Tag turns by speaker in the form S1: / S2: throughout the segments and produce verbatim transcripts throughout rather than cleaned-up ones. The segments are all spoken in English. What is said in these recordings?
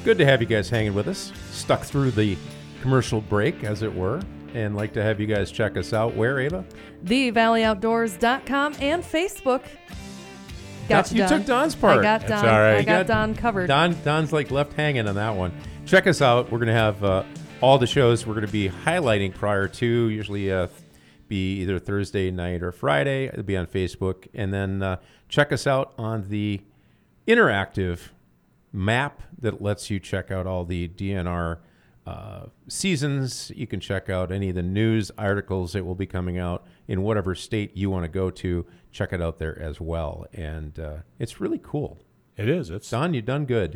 S1: Good to have you guys hanging with us. Stuck through the commercial break, as it were, and like to have you guys check us out. Where, Ava?
S2: the valley outdoors dot com and Facebook. Got
S1: you
S2: Don.
S1: took Don's part.
S2: I got
S3: That's
S2: Don.
S3: all right.
S2: I
S3: You
S2: got,
S1: got
S2: Don covered.
S1: Don Don's like left hanging on that one. Check us out. We're going to have uh, all the shows we're going to be highlighting prior to, usually uh, be either Thursday night or Friday. It'll be on Facebook. And then uh, check us out on the interactive map that lets you check out all the D N R uh, seasons. You can check out any of the news articles that will be coming out in whatever state you want to go to. Check it out there as well. And uh, it's really cool.
S3: It is. It's
S1: Don, you've done good.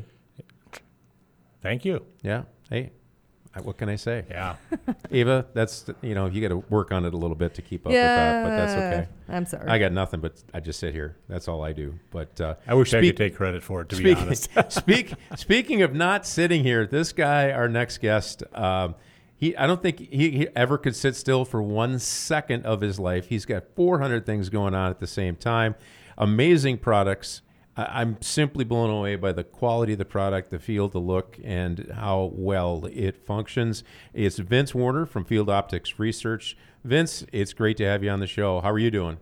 S3: Thank you.
S1: Yeah. Hey, I- what can I say?
S3: Yeah.
S1: Ava, that's, you know, you got to work on it a little bit to keep up
S2: yeah,
S1: with that, but that's okay.
S2: I'm sorry.
S1: I got nothing, but I just sit here. That's all I do. But uh,
S3: I wish I
S1: speak-
S3: could take credit for it, to be
S1: Speak,
S3: honest.
S1: speak, speaking of not sitting here, this guy, our next guest, um, he I don't think he, he ever could sit still for one second of his life. He's got four hundred things going on at the same time. Amazing products. I, I'm simply blown away by the quality of the product, the feel, the look, and how well it functions. It's Vince Warner from Field Optics Research. Vince, it's great to have you on the show. How are you doing?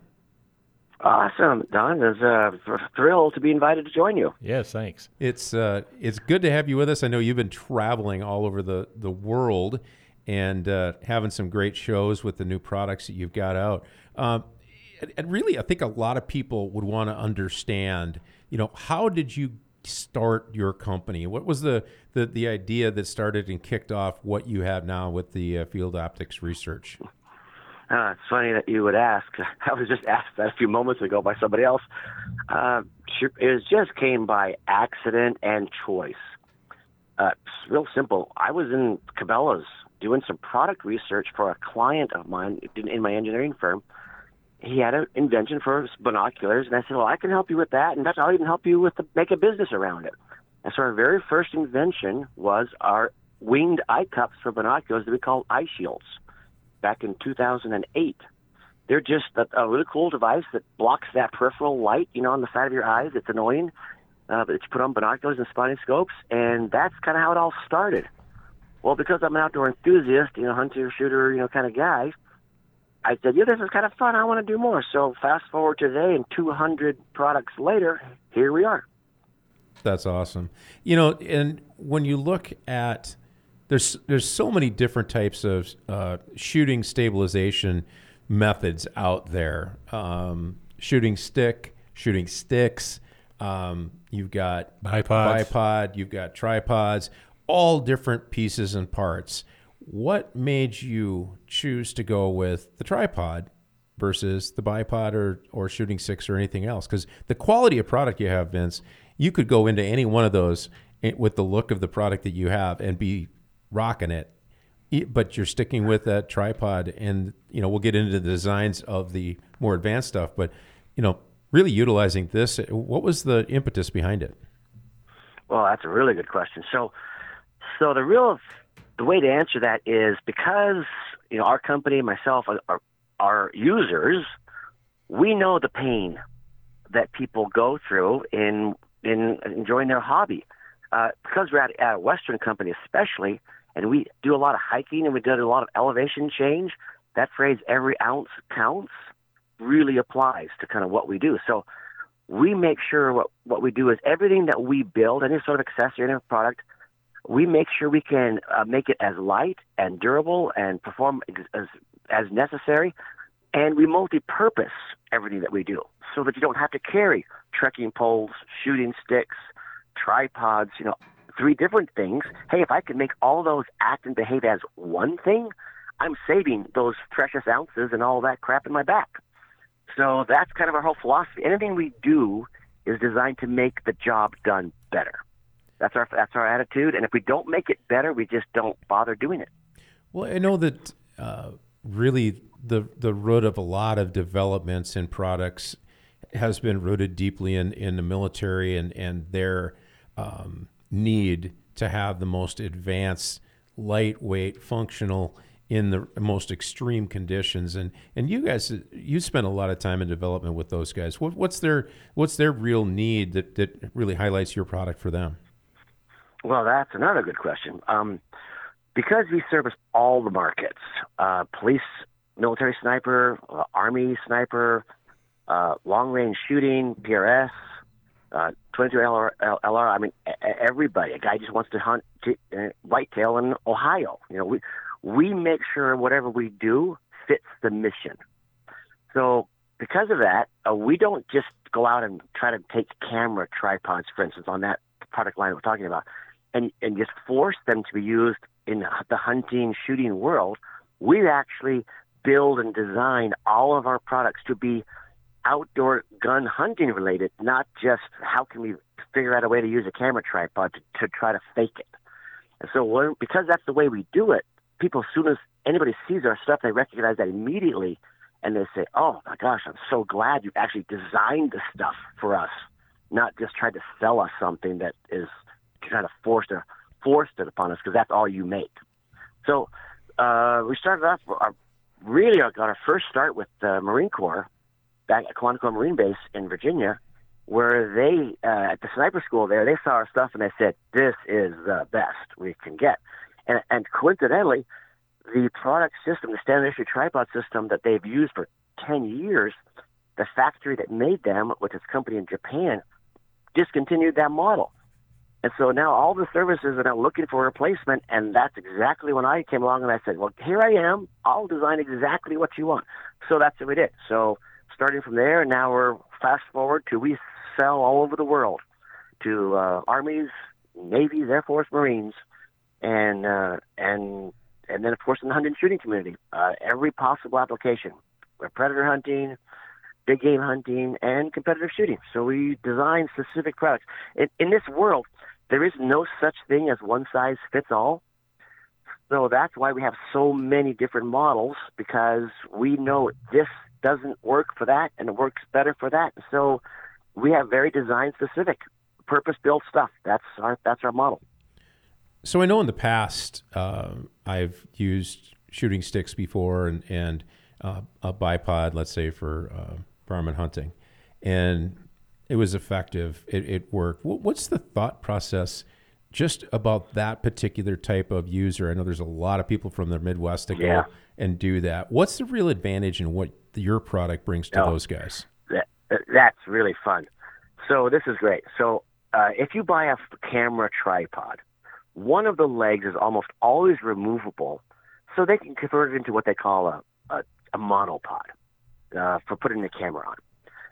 S4: Awesome, Don. I was uh, thrilled to be invited to join you.
S3: Yes, thanks.
S1: It's uh, it's good to have you with us. I know you've been traveling all over the, the world and uh, having some great shows with the new products that you've got out. Um, and, and really, I think a lot of people would want to understand, you know, how did you start your company? What was the, the, the idea that started and kicked off what you have now with the uh, Field Optics Research?
S4: Uh, it's funny that you would ask. I was just asked that a few moments ago by somebody else. Uh, it just came by accident and choice. Uh, it's real simple. I was in Cabela's doing some product research for a client of mine in my engineering firm. He had an invention for binoculars, and I said, well, I can help you with that, and that's I'll even help you with the, make a business around it. And so our very first invention was our winged eye cups for binoculars that we call eye shields back in two thousand eight. They're just a, a really cool device that blocks that peripheral light, you know, on the side of your eyes. It's annoying, uh, but you put on binoculars and spotting scopes, and that's kind of how it all started. Well, because I'm an outdoor enthusiast, you know, hunter, shooter, you know, kind of guy, I said, yeah, this is kind of fun. I want to do more. So fast forward today, and two hundred products later, here we are.
S1: That's awesome. You know, and when you look at, there's there's so many different types of uh, shooting stabilization methods out there. Um, shooting stick, shooting sticks. Um, you've got
S3: Bipods.
S1: bipod. You've got tripods. All different pieces and parts. What made you choose to go with the tripod versus the bipod or, or shooting sticks or anything else? Because the quality of product you have, Vince, you could go into any one of those with the look of the product that you have and be rocking it. But you're sticking with that tripod, and you know we'll get into the designs of the more advanced stuff. But you know, really utilizing this, what was the impetus behind it?
S4: Well, that's a really good question. So, so the real the way to answer that is because you know our company, myself, our, our users, we know the pain that people go through in in enjoying their hobby. Uh, because we're at, at a Western company, especially, and we do a lot of hiking and we do a lot of elevation change. That phrase, "every ounce counts," really applies to kind of what we do. So we make sure what what we do is everything that we build, any sort of accessory, any product, we make sure we can uh, make it as light and durable and perform as, as necessary. And we multi-purpose everything that we do so that you don't have to carry trekking poles, shooting sticks, tripods, you know, three different things. Hey, if I can make all those act and behave as one thing, I'm saving those precious ounces and all that crap in my back. So that's kind of our whole philosophy. Anything we do is designed to make the job done better. That's our that's our attitude. And if we don't make it better, we just don't bother doing it.
S1: Well, I know that uh, really the the root of a lot of developments in products has been rooted deeply in, in the military and, and their um, need to have the most advanced, lightweight, functional in the most extreme conditions. And and you guys, you spend a lot of time in development with those guys. What, what's their what's their real need that, that really highlights your product for them?
S4: Well, that's another good question. Um, because we service all the markets, uh, police, military sniper, uh, Army sniper, uh, long-range shooting, P R S, uh, twenty-two L R, L R, I mean, everybody. A guy just wants to hunt t- uh, whitetail in Ohio. You know, we we make sure whatever we do fits the mission. So because of that, uh, we don't just go out and try to take camera tripods, for instance, on that product line we're talking about, and, and just force them to be used in the hunting, shooting world. We actually build and design all of our products to be outdoor gun hunting related, not just how can we figure out a way to use a camera tripod to, to try to fake it. And so when, because that's the way we do it, people, as soon as anybody sees our stuff, they recognize that immediately, and they say, oh my gosh, I'm so glad you actually designed this stuff for us, not just tried to sell us something that is kind of forced, or forced it upon us because that's all you make. So uh, we started off, our, really got our first start with the Marine Corps back at Quantico Marine Base in Virginia, where they, uh, at the sniper school there, they saw our stuff and they said, this is the best we can get. And, and coincidentally, the product system, the standard issue tripod system that they've used for ten years, the factory that made them, with its company in Japan, discontinued that model. And so now all the services are now looking for a replacement, and that's exactly when I came along and I said, well, here I am. I'll design exactly what you want. So that's what we did. So starting from there, now we're fast forward to we sell all over the world to uh, armies, navies, Air Force, Marines, and uh, and and then, of course, in the hunting and shooting community, uh, every possible application. We're predator hunting, big game hunting, and competitive shooting. So we design specific products. In, in this world, there is no such thing as one size fits all. So that's why we have so many different models, because we know this doesn't work for that and it works better for that. So we have very design specific, purpose built stuff. That's our that's our model.
S1: So I know in the past uh, I've used shooting sticks before and and uh, a bipod, let's say for uh, varmint hunting, and it was effective. It, it worked. What's the thought process just about that particular type of user? I know there's a lot of people from the Midwest that
S4: yeah.
S1: go and do that. What's the real advantage in what your product brings to
S4: oh,
S1: those guys?
S4: That, that's really fun. So this is great. So uh, if you buy a camera tripod, one of the legs is almost always removable, so they can convert it into what they call a, a, a monopod uh, for putting the camera on.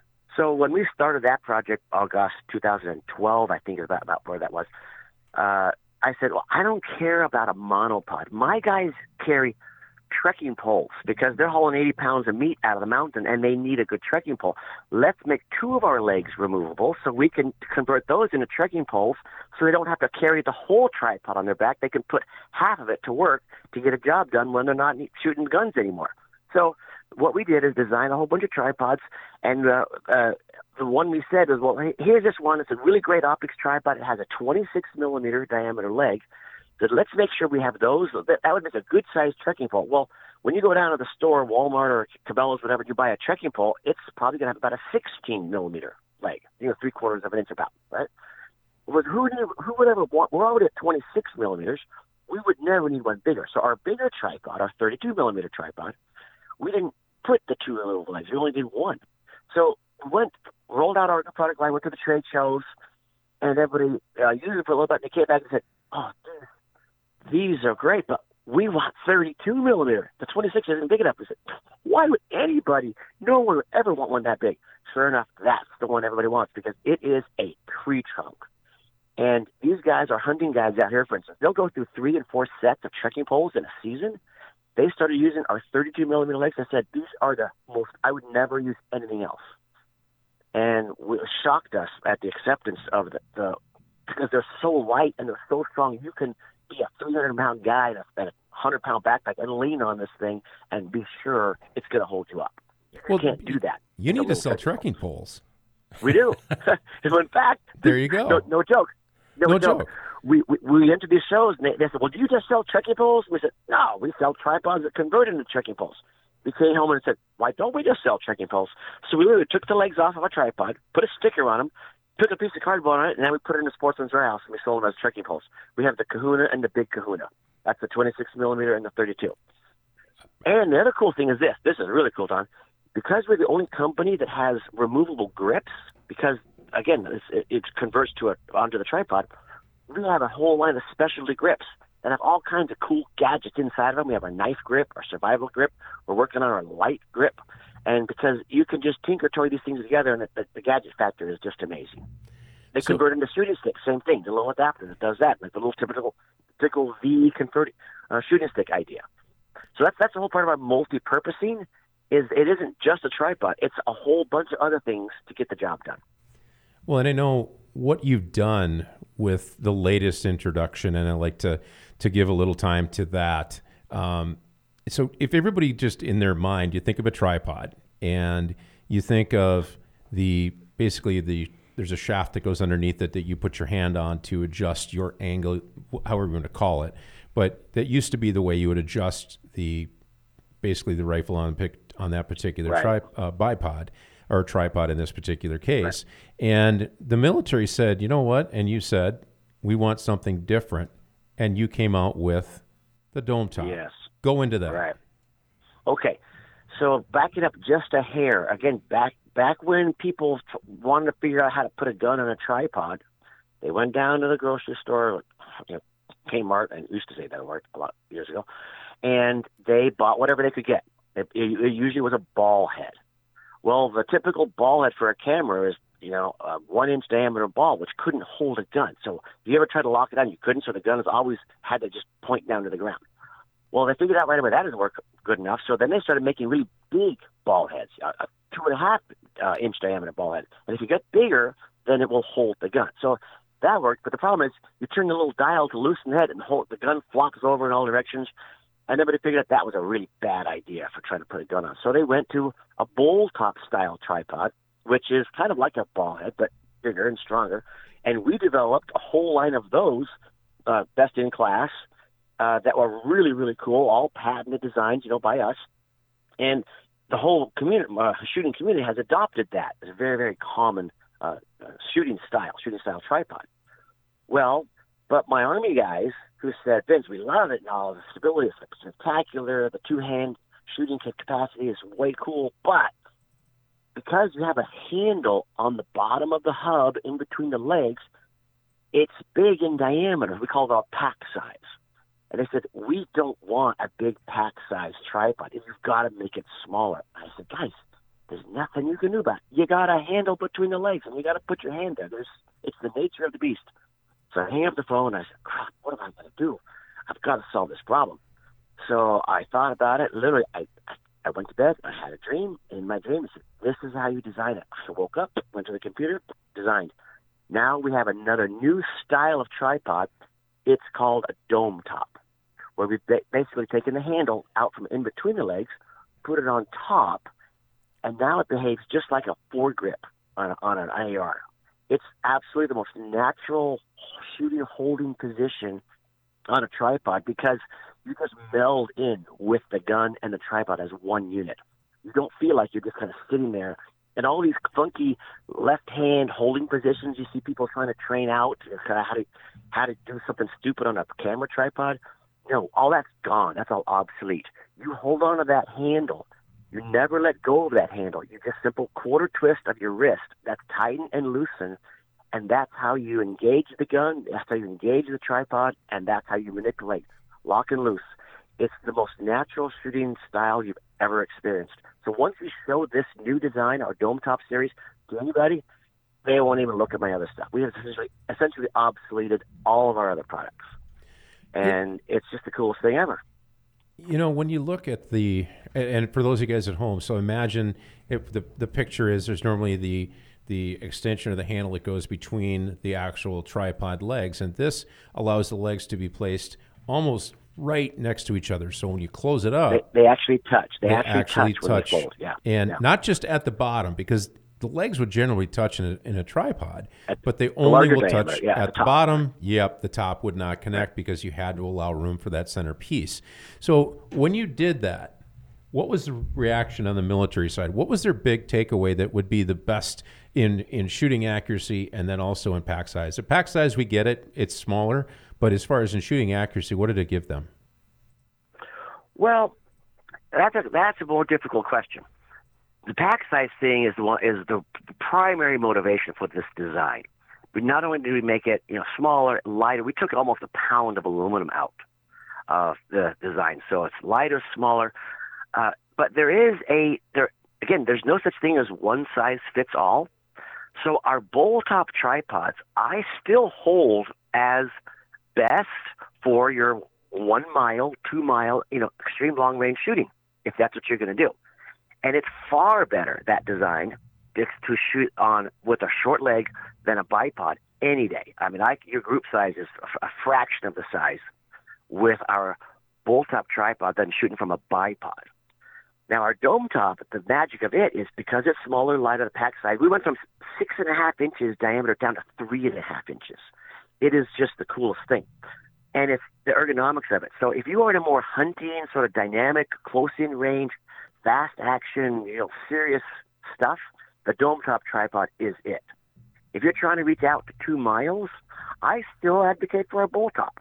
S4: So when we started that project, August two thousand twelve, I think is about, about where that was, uh, I said, well, I don't care about a monopod. My guys carry trekking poles because they're hauling eighty pounds of meat out of the mountain and they need a good trekking pole. Let's make two of our legs removable so we can convert those into trekking poles so they don't have to carry the whole tripod on their back. They can put half of it to work to get a job done when they're not shooting guns anymore. So what we did is design a whole bunch of tripods, and uh, uh, the one we said is, well, here's this one. It's a really great optics tripod. It has a twenty-six millimeter diameter leg. So let's make sure we have those. That, that would make a good-sized trekking pole. Well, when you go down to the store, Walmart or Cabela's, whatever, you buy a trekking pole, it's probably going to have about a sixteen millimeter leg, you know, three quarters of an inch about, right? Well, who, who would ever want, we're already at twenty-six millimeters. We would never need one bigger. So our bigger tripod, our thirty-two millimeter tripod, we didn't put the two little legs. We only did one. So we went, rolled out our product line, went to the trade shows, and everybody uh, used it for a little bit, and they came back and said, oh, dude, these are great, but we want thirty-two millimeter. The twenty-six isn't big enough. We said, why would anybody, no one would ever want one that big? Sure enough, that's the one everybody wants because it is a tree trunk. And these guys are hunting guys out here, for instance. They'll go through three and four sets of trekking poles in a season. They started using our thirty-two millimeter legs. I said, these are the most, I would never use anything else. And it shocked us at the acceptance of the, the because they're so light and they're so strong. You can be a three hundred pound guy and a one hundred pound backpack and lean on this thing and be sure it's going to hold you up.
S1: Well,
S4: you can't do that.
S1: You need to sell trekking poles.
S4: We do. So in fact,
S1: there you go.
S4: No, no joke. No,
S1: no
S4: joke.
S1: joke.
S4: We, we we entered these shows and they, they said, well, do you just sell trekking poles? We said, no, we sell tripods that convert into trekking poles. We came home and said, why don't we just sell trekking poles? So we literally took the legs off of a tripod, put a sticker on them, took a piece of cardboard on it, and then we put it in a Sportsman's Warehouse, and we sold them as trekking poles. We have the Kahuna and the Big Kahuna. That's the twenty-six millimeter and the thirty-two. And the other cool thing is this. This is really cool, Don. Because we're the only company that has removable grips, because, again, it's, it converts to a, onto the tripod, we have a whole line of specialty grips that have all kinds of cool gadgets inside of them. We have our knife grip, our survival grip. We're working on our light grip. And because you can just tinker toy these things together, and the, the, the gadget factor is just amazing. They
S1: So-
S4: convert into shooting sticks, same thing. The little adapter that does that, like the little typical, typical V converting uh, shooting stick idea. So that's that's the whole part of our multi-purposing. Is it isn't just a tripod; it's a whole bunch of other things to get the job done.
S1: Well, and I know what you've done with the latest introduction, and I like to to give a little time to that. Um, so, if everybody just in their mind, you think of a tripod, and you think of the basically the there's a shaft that goes underneath it that you put your hand on to adjust your angle, however you want to call it. But that used to be the way you would adjust the basically the rifle on pick on that particular
S4: Right.
S1: tri- uh, bipod or tripod in this particular case. Right. And the military said, you know what? And you said, we want something different. And you came out with the dome top.
S4: Yes.
S1: Go into that.
S4: Right. Okay. So back it up just a hair. Again, back back when people t- wanted to figure out how to put a gun on a tripod, they went down to the grocery store, you know, Kmart, and used to say that word a lot of years ago, and they bought whatever they could get. It, it, it usually was a ball head. Well, the typical ball head for a camera is, you know, a one-inch diameter ball, which couldn't hold a gun. So if you ever tried to lock it down, you couldn't, so the gun has always had to just point down to the ground. Well, they figured out right away that didn't work good enough, so then they started making really big ball heads, a, a two and a half uh, inch diameter ball head. And if you get bigger, then it will hold the gun. So that worked, but the problem is you turn the little dial to loosen the head, and the, whole, the gun flops over in all directions. And everybody figured out that was a really bad idea for trying to put a gun on. So they went to a bowl top style tripod, which is kind of like a ball head, but bigger and stronger. And we developed a whole line of those, uh, best in class, uh, that were really, really cool, all patented designs, you know, by us. And the whole community, uh, shooting community has adopted that as a very, very common uh, uh, shooting style, shooting style tripod. Well, but my Army guys who said, Vince, we love it and all, the stability is spectacular, the two-hand shooting capacity is way cool, but because you have a handle on the bottom of the hub in between the legs, it's big in diameter. We call it a pack size. And they said, we don't want a big pack size tripod. You've got to make it smaller. I said, guys, there's nothing you can do about it. You got a handle between the legs, and you got to put your hand there. There's, it's the nature of the beast. So I hang up the phone, and I said, crap, what am I going to do? I've got to solve this problem. So I thought about it. Literally, I, I, I went to bed. I had a dream. In my dream, I said, this is how you design it. I woke up, went to the computer, designed. Now we have another new style of tripod. It's called a dome top, where we've ba- basically taken the handle out from in between the legs, put it on top, and now it behaves just like a foregrip on, a, on an A R. It's absolutely the most natural shooting holding position on a tripod because you just meld in with the gun and the tripod as one unit. You don't feel like you're just kind of sitting there. And all these funky left-hand holding positions you see people trying to train out, kind of how to how to do something stupid on a camera tripod. No, all that's gone. That's all obsolete. You hold on to that handle. You never let go of that handle. You just simple quarter twist of your wrist. That's tighten and loosen, and that's how you engage the gun. That's how you engage the tripod, and that's how you manipulate, lock and loose. It's the most natural shooting style you've ever experienced. So once we show this new design, our Dome Top series, to anybody, they won't even look at my other stuff. We have essentially, essentially obsoleted all of our other products. And it's just the coolest thing ever.
S1: You know, when you look at the, and for those of you guys at home, so imagine if the, the picture is there's normally the the extension of the handle that goes between the actual tripod legs, and this allows the legs to be placed almost right next to each other. So when you close it up,
S4: they, they actually touch. They,
S1: they
S4: actually,
S1: actually
S4: touch,
S1: touch,
S4: when they fold. Yeah.
S1: and
S4: yeah.
S1: not just at the bottom, because the legs would generally touch in a, in a tripod,
S4: At
S1: but they
S4: the
S1: only
S4: larger
S1: will
S4: diameter,
S1: touch
S4: yeah,
S1: at
S4: the
S1: the,
S4: top.
S1: bottom. Yep, the top would not connect because you had to allow room for that center piece. So when you did that, What was the reaction on the military side? What was their big takeaway that would be the best in, in shooting accuracy and then also in pack size? The pack size, we get it. It's smaller. But as far as in shooting accuracy, what did it give them?
S4: Well, that's a, that's a more difficult question. The pack size thing is the one, is the primary motivation for this design. But not only did we make it, you know, smaller, lighter, we took almost a pound of aluminum out of the design. So it's lighter, smaller. Uh, but there is a there again. There's no such thing as one size fits all. So our bowl top tripods, I still hold as best for your one mile, two mile, you know, extreme long range shooting, if that's what you're going to do. And it's far better, that design, to shoot on with a short leg than a bipod any day. I mean, I, your group size is a fraction of the size with our bowl top tripod than shooting from a bipod. Now, our dome top, the magic of it is because it's smaller, lighter, the pack size, we went from six and a half inches diameter down to three and a half inches. It is just the coolest thing. And it's the ergonomics of it. So if you are in a more hunting, sort of dynamic, close-in range, fast action, you know, serious stuff, the dome top tripod is it. If you're trying to reach out to two miles, I still advocate for a bowl top.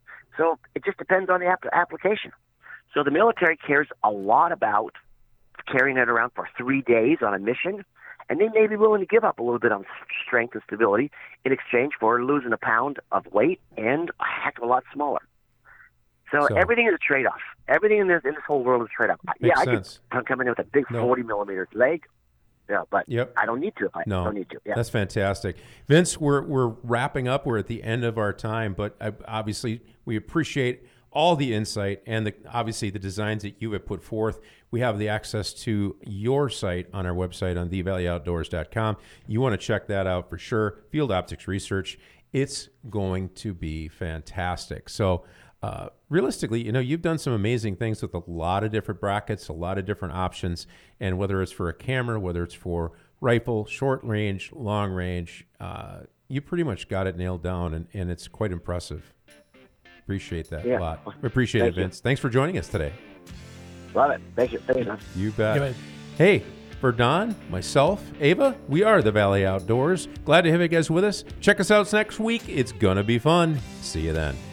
S4: So it just depends on the ap- application. So the military cares a lot about carrying it around for three days on a mission, and they may be willing to give up a little bit on strength and stability in exchange for losing a pound of weight and a heck of a lot smaller. So, so everything is a trade-off. Everything in this in this whole world is a trade-off. Yeah,
S1: sense.
S4: I could come in with a big no. forty millimeter leg. Yeah, but
S1: yep.
S4: I don't need to if I
S1: no,
S4: don't need to. Yeah.
S1: That's fantastic. Vince, we're we're wrapping up. We're at the end of our time, but I, obviously we appreciate all the insight and the, obviously the designs that you have put forth. We have the access to your site on our website on the valley outdoors dot com. You want to check that out for sure. Field Optics Research. It's going to be fantastic. So uh, realistically, you know, you've done some amazing things with a lot of different brackets, a lot of different options, and whether it's for a camera, whether it's for rifle, short range, long range, uh, you pretty much got it nailed down, and, and it's quite impressive. Appreciate that
S4: yeah.
S1: a lot. We appreciate
S4: Thank
S1: it, Vince.
S4: You.
S1: Thanks for joining us today.
S4: Love it. Thank you. Thank you, Don.
S1: You bet.
S3: Yeah,
S1: hey, for Don, myself, Ava, we are the Valley Outdoors. Glad to have you guys with us. Check us out next week. It's going to be fun. See you then.